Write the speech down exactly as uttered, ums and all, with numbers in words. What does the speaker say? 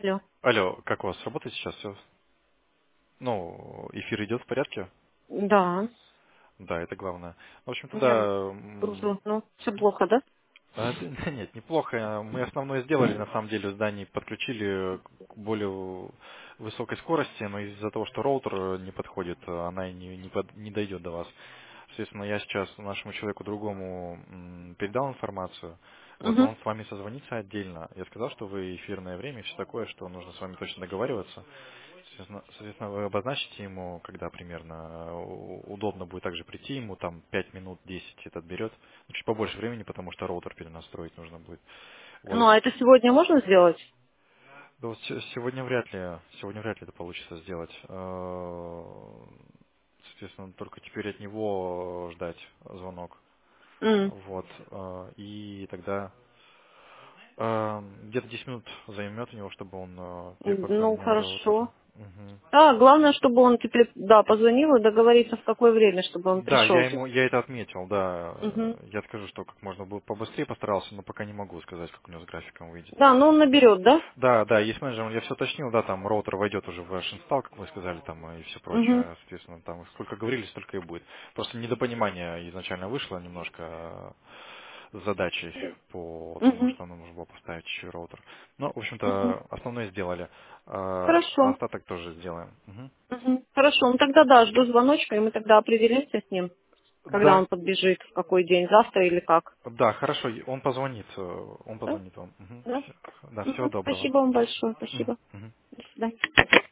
Алло. Алло, как у вас работает сейчас все? Ну, эфир идет в порядке? Да, Да, это главное. В общем, я тогда... м, гружу. Ну, все плохо, да? а, д- да нет, неплохо. Мы основное сделали, на самом деле, в здании подключили к более высокой скорости, но из-за того, что роутер не подходит, она и не, не, под- не дойдет до вас. Соответственно, я сейчас нашему человеку другому м, передал информацию. Вот, Угу. он с вами созвонится отдельно. Я сказал, что вы эфирное время и все такое, что нужно с вами точно договариваться. Соответственно, соответственно, вы обозначите ему, когда примерно э, у- удобно будет также прийти, ему там пять минут, десять этот берет. Ну, чуть побольше времени, потому что роутер перенастроить нужно будет. Вот. Ну, а это сегодня можно сделать? Да вот се- сегодня вряд ли, сегодня вряд ли это получится сделать. Э, Соответственно, только теперь от него ждать звонок. М, Вот. э, И тогда э, где-то десять минут займет у него, чтобы он э, пере- Ну, поменял роутер. хорошо. Мгм. А, главное, чтобы он теперь, да, позвонил и договориться, в какое время, чтобы он Да, я пришел. ему, я это отметил, да. Угу. Я скажу, что как можно было побыстрее постарался, но пока не могу сказать, как у него с графиком выйдет. Да, ну он наберет, да? Да, да, есть менеджер, я все уточнил, да, там роутер войдет уже в ваш инсталл, как вы сказали, там и все Угу. прочее, соответственно, там сколько говорили, столько и будет. Просто недопонимание изначально вышло немножко э, с задачей по тому, Угу. что нам нужно было поставить еще и роутер. Ну, в Угу. общем-то, основное сделали, а а Хорошо. остаток тоже сделаем. Мгм. Угу. Хорошо, ну тогда да, жду звоночка, и мы тогда определимся с ним, когда Да, он подбежит, в какой день, завтра или как. да, хорошо, он позвонит, э, он Да? позвонит вам. Мгм. Да? Всё. Да, всего Мгм. доброго. Спасибо вам большое, Мгм. спасибо. Мгм. До свидания.